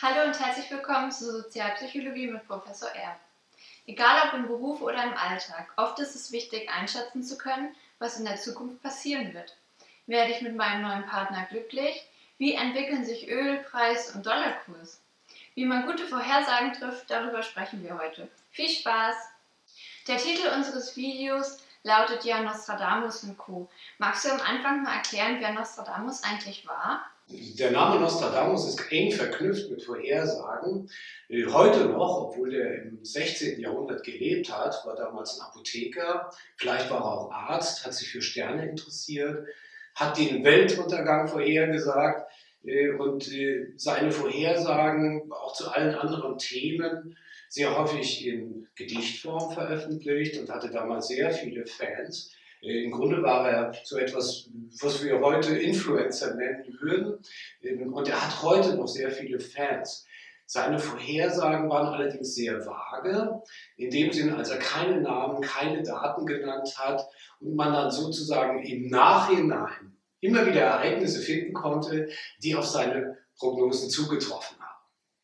Hallo und herzlich willkommen zur Sozialpsychologie mit Professor R. Egal ob im Beruf oder im Alltag, oft ist es wichtig, einschätzen zu können, was in der Zukunft passieren wird. Werde ich mit meinem neuen Partner glücklich? Wie entwickeln sich Ölpreis und Dollarkurs? Wie man gute Vorhersagen trifft, darüber sprechen wir heute. Viel Spaß! Der Titel unseres Videos lautet ja Nostradamus und Co. Magst du am Anfang mal erklären, wer Nostradamus eigentlich war? Der Name Nostradamus ist eng verknüpft mit Vorhersagen. Heute noch, obwohl er im 16. Jahrhundert gelebt hat, war damals ein Apotheker, vielleicht war er auch Arzt, hat sich für Sterne interessiert, hat den Weltuntergang vorhergesagt und seine Vorhersagen auch zu allen anderen Themen sehr häufig in Gedichtform veröffentlicht und hatte damals sehr viele Fans. Im Grunde war er so etwas, was wir heute Influencer nennen würden. Und er hat heute noch sehr viele Fans. Seine Vorhersagen waren allerdings sehr vage, in dem Sinne, als er keine Namen, keine Daten genannt hat und man dann sozusagen im Nachhinein immer wieder Ereignisse finden konnte, die auf seine Prognosen zugetroffen haben.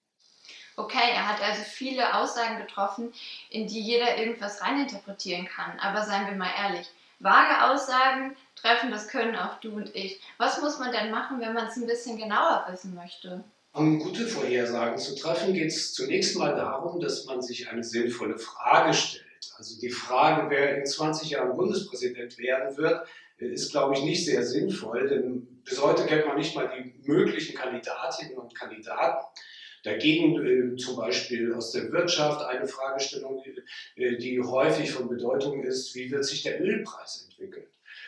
Okay, er hat also viele Aussagen getroffen, in die jeder irgendwas reininterpretieren kann. Aber seien wir mal ehrlich, vage Aussagen treffen, das können auch du und ich. Was muss man denn machen, wenn man es ein bisschen genauer wissen möchte? Um gute Vorhersagen zu treffen, geht es zunächst mal darum, dass man sich eine sinnvolle Frage stellt. Also die Frage, wer in 20 Jahren Bundespräsident werden wird, ist, glaube ich, nicht sehr sinnvoll, denn bis heute kennt man nicht mal die möglichen Kandidatinnen und Kandidaten. Dagegen zum Beispiel aus der Wirtschaft eine Fragestellung, die häufig von Bedeutung ist: Wie wird sich der Ölpreis entwickeln?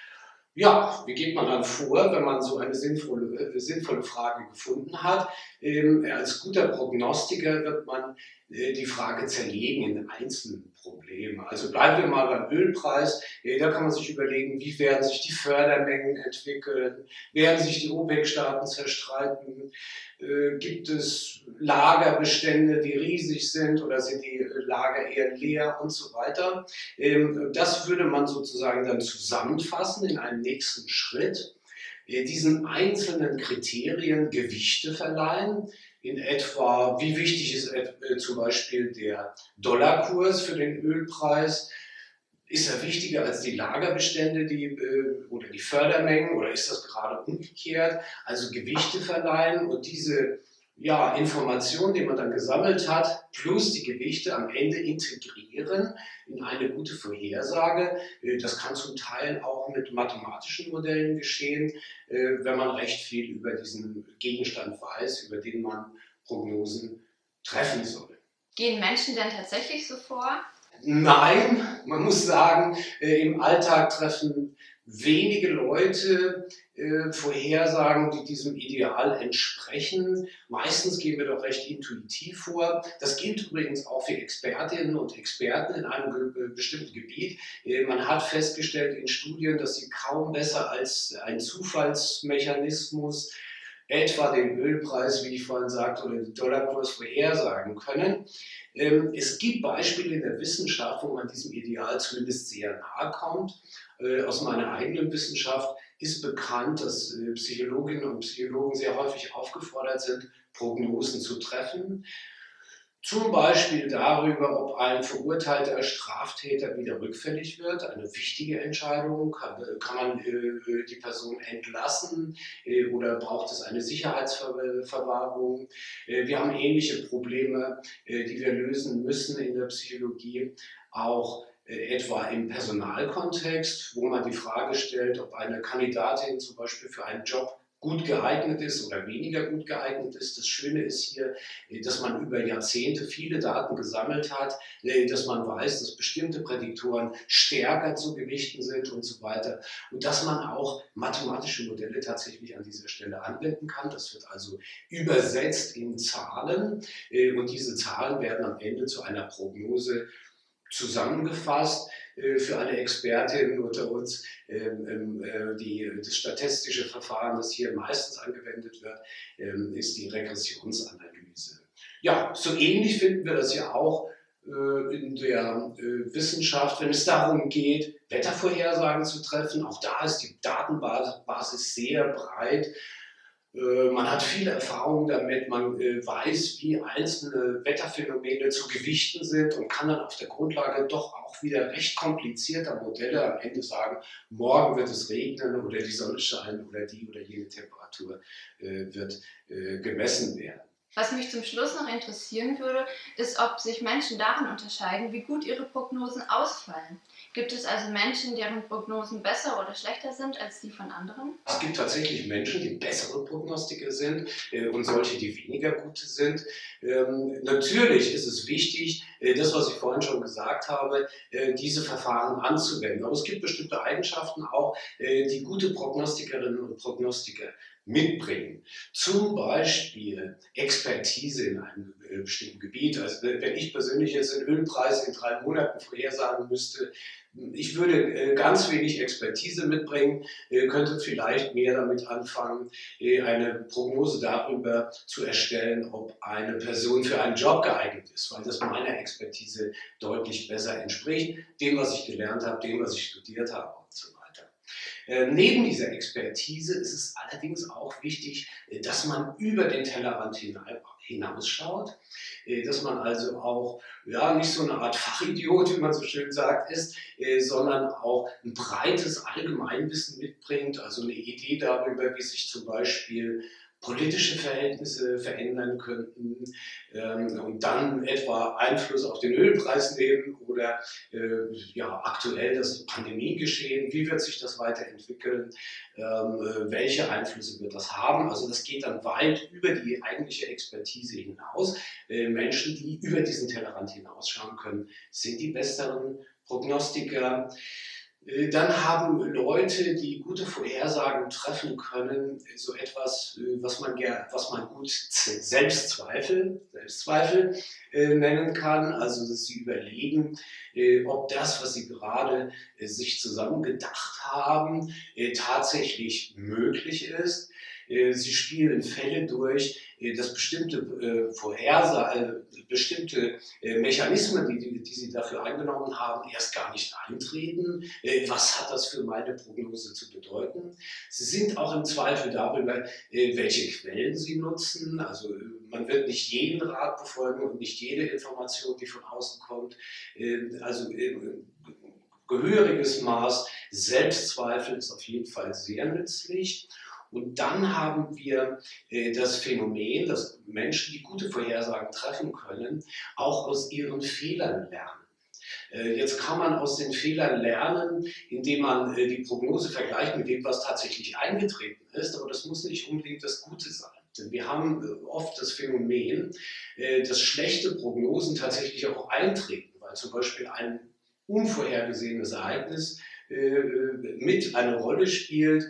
Ja, wie geht man dann vor, wenn man so eine sinnvolle Frage gefunden hat? Als guter Prognostiker wird man die Frage zerlegen in einzelne Probleme. Also bleiben wir mal beim Ölpreis. Da kann man sich überlegen, wie werden sich die Fördermengen entwickeln? Werden sich die OPEC-Staaten zerstreiten? Gibt es Lagerbestände, die riesig sind, oder sind die Lager eher leer und so weiter? Das würde man sozusagen dann zusammenfassen in einem nächsten Schritt, diesen einzelnen Kriterien Gewichte verleihen, in etwa, wie wichtig ist zum Beispiel der Dollarkurs für den Ölpreis, ist er wichtiger als die Lagerbestände oder die Fördermengen, oder ist das gerade umgekehrt? Also Gewichte verleihen und diese Informationen, die man dann gesammelt hat, plus die Gewichte am Ende integrieren in eine gute Vorhersage. Das kann zum Teil auch mit mathematischen Modellen geschehen, wenn man recht viel über diesen Gegenstand weiß, über den man Prognosen treffen soll. Gehen Menschen denn tatsächlich so vor? Nein, man muss sagen, im Alltag treffen wenige Leute Vorhersagen, die diesem Ideal entsprechen. Meistens gehen wir doch recht intuitiv vor. Das gilt übrigens auch für Expertinnen und Experten in einem bestimmten Gebiet. Man hat festgestellt in Studien, dass sie kaum besser als ein Zufallsmechanismus etwa den Ölpreis, wie ich vorhin sagte, oder den Dollarkurs vorhersagen können. Es gibt Beispiele in der Wissenschaft, wo man diesem Ideal zumindest sehr nahe kommt. Aus meiner eigenen Wissenschaft ist bekannt, dass Psychologinnen und Psychologen sehr häufig aufgefordert sind, Prognosen zu treffen. Zum Beispiel darüber, ob ein verurteilter Straftäter wieder rückfällig wird. Eine wichtige Entscheidung. Kann man die Person entlassen oder braucht es eine Sicherheitsverwahrung? Wir haben ähnliche Probleme, die wir lösen müssen in der Psychologie, auch etwa im Personalkontext, wo man die Frage stellt, ob eine Kandidatin zum Beispiel für einen Job gut geeignet ist oder weniger gut geeignet ist. Das Schöne ist hier, dass man über Jahrzehnte viele Daten gesammelt hat, dass man weiß, dass bestimmte Prädiktoren stärker zu gewichten sind und so weiter. Und dass man auch mathematische Modelle tatsächlich an dieser Stelle anwenden kann. Das wird also übersetzt in Zahlen und diese Zahlen werden am Ende zu einer Prognose zusammengefasst. Für alle Expertinnen unter uns, das statistische Verfahren, das hier meistens angewendet wird, ist die Regressionsanalyse. Ja, so ähnlich finden wir das ja auch in der Wissenschaft, wenn es darum geht, Wettervorhersagen zu treffen. Auch da ist die Datenbasis sehr breit. Man hat viele Erfahrungen damit, man weiß, wie einzelne Wetterphänomene zu gewichten sind und kann dann auf der Grundlage doch auch wieder recht komplizierter Modelle am Ende sagen, morgen wird es regnen oder die Sonne scheinen oder die oder jene Temperatur wird gemessen werden. Was mich zum Schluss noch interessieren würde, ist, ob sich Menschen darin unterscheiden, wie gut ihre Prognosen ausfallen. Gibt es also Menschen, deren Prognosen besser oder schlechter sind als die von anderen? Es gibt tatsächlich Menschen, die bessere Prognostiker sind und solche, die weniger gute sind. Natürlich ist es wichtig, das, was ich vorhin schon gesagt habe, diese Verfahren anzuwenden. Aber es gibt bestimmte Eigenschaften auch, die gute Prognostikerinnen und Prognostiker mitbringen. Zum Beispiel Expertise in einem bestimmten Gebiet. Also wenn ich persönlich jetzt den Ölpreis in 3 Monaten vorhersagen müsste, ich würde ganz wenig Expertise mitbringen, könnte vielleicht mehr damit anfangen, eine Prognose darüber zu erstellen, ob eine Person für einen Job geeignet ist, weil das meiner Expertise deutlich besser entspricht, dem, was ich gelernt habe, dem, was ich studiert habe und so weiter. Neben dieser Expertise ist es allerdings auch wichtig, dass man über den Tellerrand hinausschaut, dass man also auch nicht so eine Art Fachidiot, wie man so schön sagt, ist, sondern auch ein breites Allgemeinwissen mitbringt, also eine Idee darüber, wie sich zum Beispiel politische Verhältnisse verändern könnten und dann etwa Einfluss auf den Ölpreis nehmen oder aktuell das Pandemiegeschehen, wie wird sich das weiterentwickeln, welche Einflüsse wird das haben. Also das geht dann weit über die eigentliche Expertise hinaus. Menschen, die über diesen Tellerrand hinausschauen können, sind die besseren Prognostiker. Dann haben Leute, die gute Vorhersagen treffen können, so etwas, was man gut Selbstzweifel nennen kann. Also dass sie überlegen, ob das, was sie gerade sich zusammengedacht haben, tatsächlich möglich ist. Sie spielen Fälle durch, dass bestimmte Mechanismen, die sie dafür eingenommen haben, erst gar nicht eintreten. Was hat das für meine Prognose zu bedeuten? Sie sind auch im Zweifel darüber, welche Quellen sie nutzen. Also man wird nicht jeden Rat befolgen und nicht jede Information, die von außen kommt. Gehöriges Maß Selbstzweifel ist auf jeden Fall sehr nützlich. Und dann haben wir das Phänomen, dass Menschen, die gute Vorhersagen treffen können, auch aus ihren Fehlern lernen. Jetzt kann man aus den Fehlern lernen, indem man die Prognose vergleicht mit dem, was tatsächlich eingetreten ist, aber das muss nicht unbedingt das Gute sein. Denn wir haben oft das Phänomen, dass schlechte Prognosen tatsächlich auch eintreten, weil zum Beispiel ein unvorhergesehenes Ereignis mit eine Rolle spielt,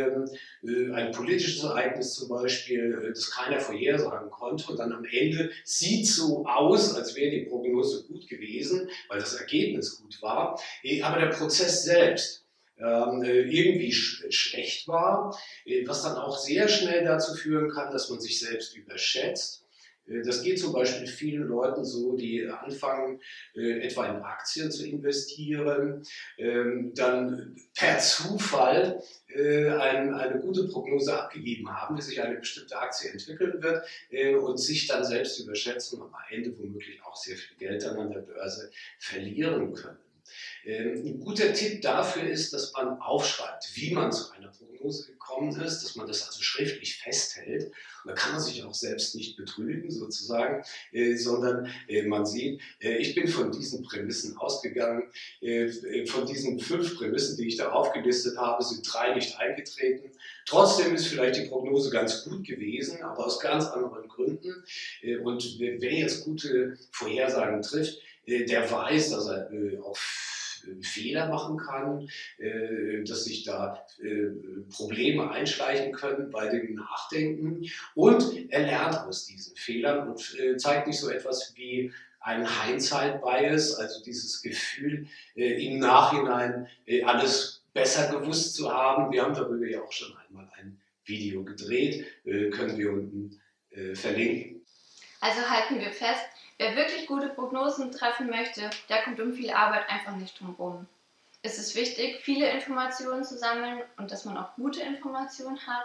ein politisches Ereignis zum Beispiel, das keiner vorhersagen konnte und dann am Ende sieht so aus, als wäre die Prognose gut gewesen, weil das Ergebnis gut war, aber der Prozess selbst irgendwie schlecht war, was dann auch sehr schnell dazu führen kann, dass man sich selbst überschätzt. Das geht zum Beispiel vielen Leuten so, die anfangen, etwa in Aktien zu investieren, dann per Zufall eine gute Prognose abgegeben haben, wie sich eine bestimmte Aktie entwickeln wird und sich dann selbst überschätzen und am Ende womöglich auch sehr viel Geld dann an der Börse verlieren können. Ein guter Tipp dafür ist, dass man aufschreibt, wie man zu einer Prognose gekommen ist, dass man das also schriftlich festhält. Und da kann man sich auch selbst nicht betrügen sozusagen, sondern man sieht, ich bin von diesen Prämissen ausgegangen. Von diesen 5 Prämissen, die ich da aufgelistet habe, sind 3 nicht eingetreten. Trotzdem ist vielleicht die Prognose ganz gut gewesen, aber aus ganz anderen Gründen. Und wer jetzt gute Vorhersagen trifft, der weiß, dass er auch Fehler machen kann, dass sich da Probleme einschleichen können bei dem Nachdenken und er lernt aus diesen Fehlern und zeigt nicht so etwas wie ein Hindsight-Bias, also dieses Gefühl, im Nachhinein alles besser gewusst zu haben. Wir haben darüber ja auch schon einmal ein Video gedreht, können wir unten verlinken. Also halten wir fest, wer wirklich gute Prognosen treffen möchte, der kommt um viel Arbeit einfach nicht drum herum. Es ist wichtig, viele Informationen zu sammeln und dass man auch gute Informationen hat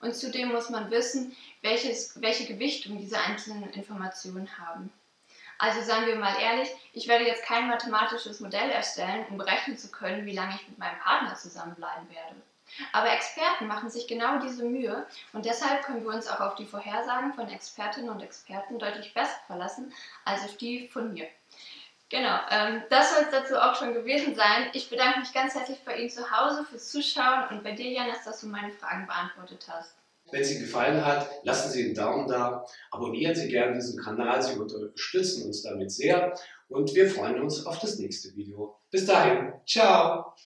Und zudem muss man wissen, welche Gewichtung diese einzelnen Informationen haben. Also seien wir mal ehrlich, ich werde jetzt kein mathematisches Modell erstellen, um berechnen zu können, wie lange ich mit meinem Partner zusammenbleiben werde. Aber Experten machen sich genau diese Mühe und deshalb können wir uns auch auf die Vorhersagen von Expertinnen und Experten deutlich besser verlassen als auf die von mir. Genau, das soll es dazu auch schon gewesen sein. Ich bedanke mich ganz herzlich bei Ihnen zu Hause fürs Zuschauen und bei dir, Janis, dass du meine Fragen beantwortet hast. Wenn es Ihnen gefallen hat, lassen Sie einen Daumen da, abonnieren Sie gerne diesen Kanal, Sie unterstützen uns damit sehr und wir freuen uns auf das nächste Video. Bis dahin, ciao!